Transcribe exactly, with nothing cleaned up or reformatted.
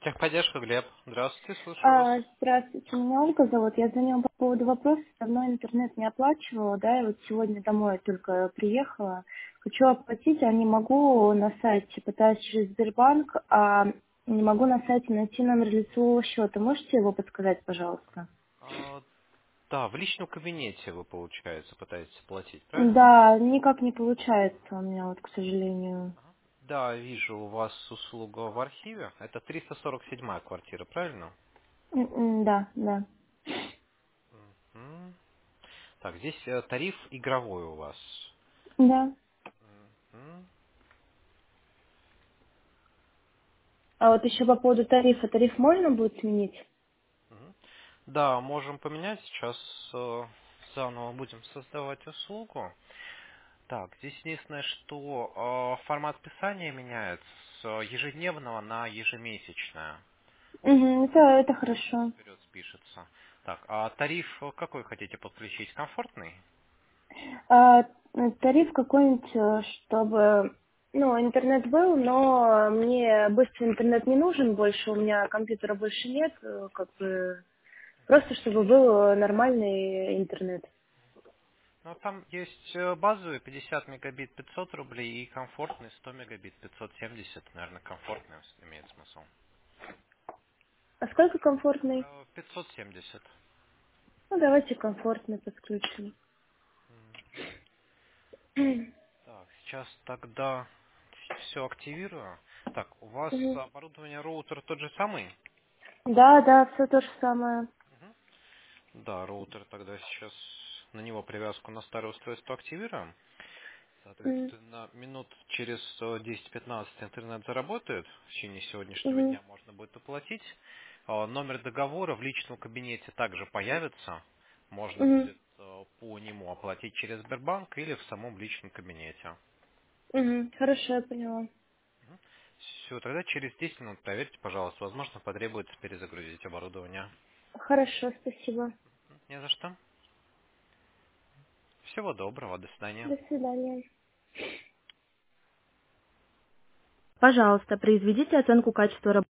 Техподдержка, Глеб. Здравствуйте, слушаю вас. А, здравствуйте, меня Ольга зовут. Я звонила по поводу вопроса. Давно интернет не оплачивала, да, и вот сегодня домой только приехала. Хочу оплатить, а не могу на сайте. Пытаюсь через Сбербанк, а не могу на сайте найти номер лицевого счета. Можете его подсказать, пожалуйста? А, да, в личном кабинете вы, получается, пытаетесь платить, правильно? Да, никак не получается у меня, вот, к сожалению. Да, вижу, у вас услуга в архиве. Это триста сорок седьмая квартира, правильно? М-м, Да, да. Мгм. Так, здесь э, тариф игровой у вас. Да. Мгм. А вот еще по поводу тарифа. Тариф можно будет сменить? Мгм. Да, можем поменять. Сейчас э, заново будем создавать услугу. Так, здесь единственное, что э, формат списания меняется с ежедневного на ежемесячное. Угу, это, это хорошо. Вперед спишется. Так, а тариф э, какой хотите подключить? Комфортный? А, тариф какой-нибудь, э, чтобы, ну, интернет был, но мне быстрый интернет не нужен больше, у меня компьютера больше нет, э, как бы, просто чтобы был э, нормальный интернет. Ну, там есть э, базовый пятьдесят мегабит пятьсот рублей и комфортный сто мегабит пятьсот семьдесят. Наверное, комфортный имеет смысл. А сколько комфортный? Э, пятьсот семьдесят. Ну, давайте комфортный подключим. Мгм. Так, сейчас тогда все активирую. Так, у вас Мгм. оборудование роутер тот же самый? Да, да, все то же самое. Мгм. Да, роутер тогда сейчас на него привязку на старое устройство активируем. Мгм. Соответственно, минут через э, десять-пятнадцать интернет заработает. В течение сегодняшнего Мгм. дня можно будет оплатить. Э, Номер договора в личном кабинете также появится. Можно Мгм. будет э, по нему оплатить через Сбербанк или в самом личном кабинете. Мгм. Хорошо, я поняла. Все, тогда через десять минут проверьте, пожалуйста. Возможно, потребуется перезагрузить оборудование. Хорошо, спасибо. Не за что. Всего доброго, до свидания. До свидания. Пожалуйста, произведите оценку качества работы.